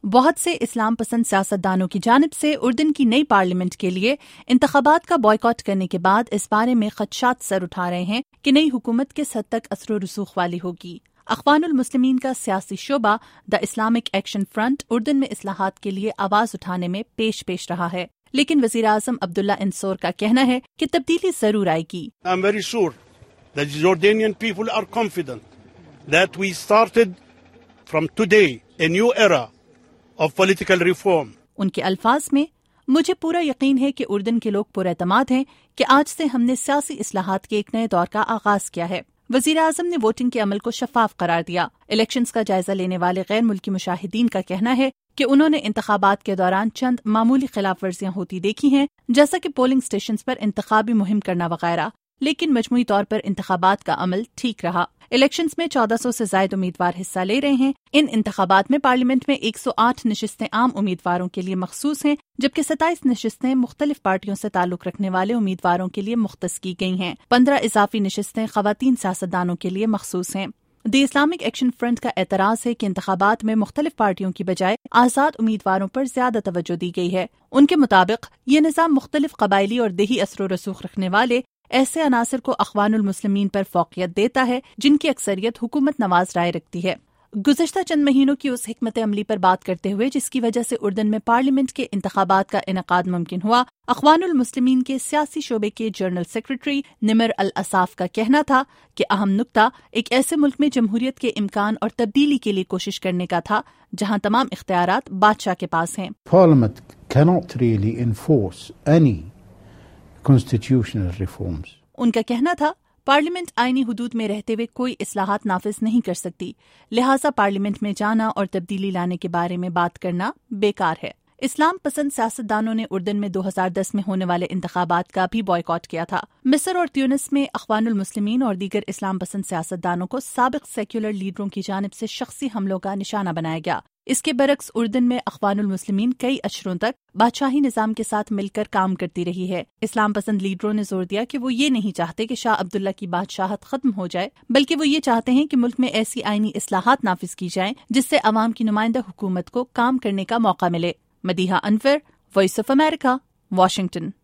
بہت سے اسلام پسند سیاستدانوں کی جانب سے اردن کی نئی پارلیمنٹ کے لیے انتخابات کا بائیکاٹ کرنے کے بعد اس بارے میں خدشات سر اٹھا رہے ہیں کہ نئی حکومت کس حد تک اثر و رسوخ والی ہوگی۔ اخوان المسلمین کا سیاسی شعبہ دا اسلامک ایکشن فرنٹ اردن میں اصلاحات کے لیے آواز اٹھانے میں پیش رہا ہے، لیکن وزیراعظم عبداللہ انصور کا کہنا ہے کہ تبدیلی ضرور آئے گی۔ I'm very sure that the Jordanian people are confident that we started from today a new era of political reform. ان کے الفاظ میں، مجھے پورا یقین ہے کہ اردن کے لوگ پر اعتماد ہیں کہ آج سے ہم نے سیاسی اصلاحات کے ایک نئے دور کا آغاز کیا ہے۔ وزیراعظم نے ووٹنگ کے عمل کو شفاف قرار دیا۔ الیکشنز کا جائزہ لینے والے غیر ملکی مشاہدین کا کہنا ہے کہ انہوں نے انتخابات کے دوران چند معمولی خلاف ورزیاں ہوتی دیکھی ہیں، جیسا کہ پولنگ اسٹیشنز پر انتخابی مہم کرنا وغیرہ، لیکن مجموعی طور پر انتخابات کا عمل ٹھیک رہا۔ الیکشنز میں 1400 سے زائد امیدوار حصہ لے رہے ہیں۔ ان انتخابات میں پارلیمنٹ میں 108 نشستیں عام امیدواروں کے لیے مخصوص ہیں، جبکہ 27 نشستیں مختلف پارٹیوں سے تعلق رکھنے والے امیدواروں کے لیے مختص کی گئی ہیں۔ 15 اضافی نشستیں خواتین سیاستدانوں کے لیے مخصوص ہیں۔ دی اسلامک ایکشن فرنٹ کا اعتراض ہے کہ انتخابات میں مختلف پارٹیوں کی بجائے آزاد امیدواروں پر زیادہ توجہ دی گئی ہے۔ ان کے مطابق یہ نظام مختلف قبائلی اور دیہی اثر و رسوخ رکھنے والے ایسے عناصر کو اخوان المسلمین پر فوقیت دیتا ہے جن کی اکثریت حکومت نواز رائے رکھتی ہے۔ گزشتہ چند مہینوں کی اس حکمت عملی پر بات کرتے ہوئے جس کی وجہ سے اردن میں پارلیمنٹ کے انتخابات کا انعقاد ممکن ہوا، اخوان المسلمین کے سیاسی شعبے کے جنرل سیکرٹری نمر الاصاف کا کہنا تھا کہ اہم نکتہ ایک ایسے ملک میں جمہوریت کے امکان اور تبدیلی کے لیے کوشش کرنے کا تھا جہاں تمام اختیارات بادشاہ کے پاس ہیں۔ Parliament cannot really enforce any constitutional reforms. ان کا کہنا تھا پارلیمنٹ آئینی حدود میں رہتے ہوئے کوئی اصلاحات نافذ نہیں کر سکتی، لہٰذا پارلیمنٹ میں جانا اور تبدیلی لانے کے بارے میں بات کرنا بیکار ہے۔ اسلام پسند سیاستدانوں نے اردن میں 2010 میں ہونے والے انتخابات کا بھی بائیکاٹ کیا تھا۔ مصر اور تیونس میں اخوان المسلمین اور دیگر اسلام پسند سیاستدانوں کو سابق سیکولر لیڈروں کی جانب سے شخصی حملوں کا نشانہ بنایا گیا۔ اس کے برعکس اردن میں اخوان المسلمین کئی اشروں تک بادشاہی نظام کے ساتھ مل کر کام کرتی رہی ہے۔ اسلام پسند لیڈروں نے زور دیا کہ وہ یہ نہیں چاہتے کہ شاہ عبداللہ کی بادشاہت ختم ہو جائے، بلکہ وہ یہ چاہتے ہیں کہ ملک میں ایسی آئینی اصلاحات نافذ کی جائیں جس سے عوام کی نمائندہ حکومت کو کام کرنے کا موقع ملے۔ Madiha Anwar, voice of America, Washington.